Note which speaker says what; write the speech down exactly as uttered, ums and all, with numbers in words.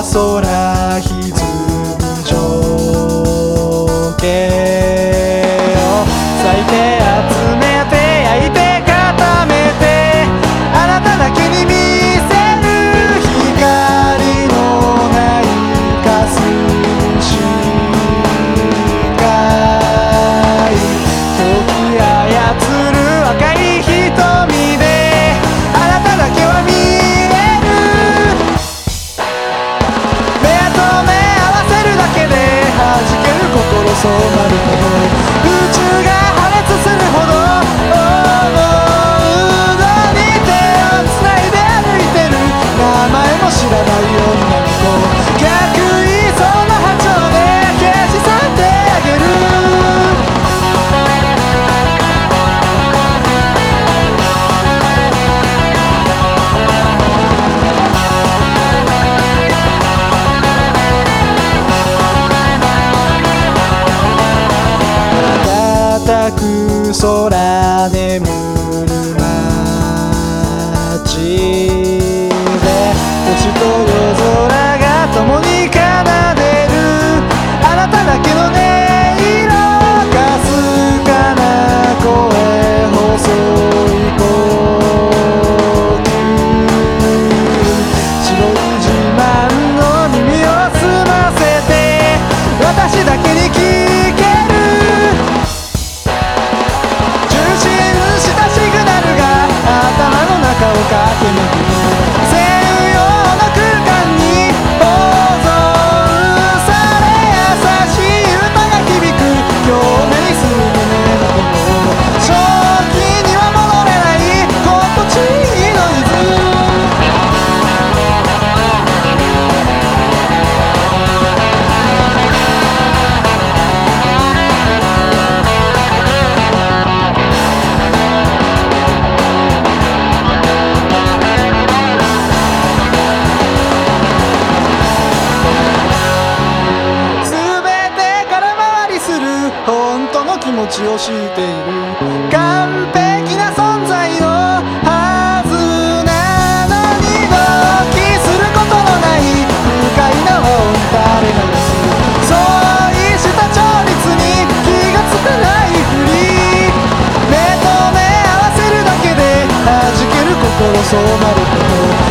Speaker 1: 空歪み情景を咲いて集めて焼いて固めてあなただけに見せる光のない霞しかい時操る赤い瞳であなただけは見える目と目合わせるだけで弾ける心そうなるほど宇宙が破裂するほど思うのに手をつないで歩いてる名前も知らない女の子逆位相の波長で消し去ってあげる高く空眠る街で星と夜空が共に奏でるあなただけの音色かすかな声細い呼吸白い自慢の耳を澄ませて私だけに聞ける頭の中を駆け抜ける西洋の空間に保存され優しい歌が響く共鳴する胸の音正気には戻れない心地いいノイズ本当の気持ちを知っている完璧な存在のはずなのに同期することのない不快な輪を垂れ流すそうした調律に気がつかないふり目と目合わせるだけで弾ける心そうなること